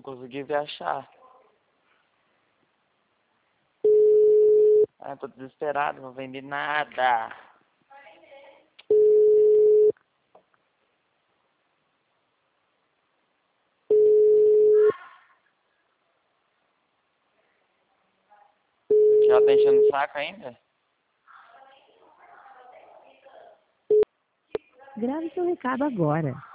consegui ver achar. Ah, tô desesperado, não vendi nada. Já tá enchendo o saco ainda? Grave seu recado agora.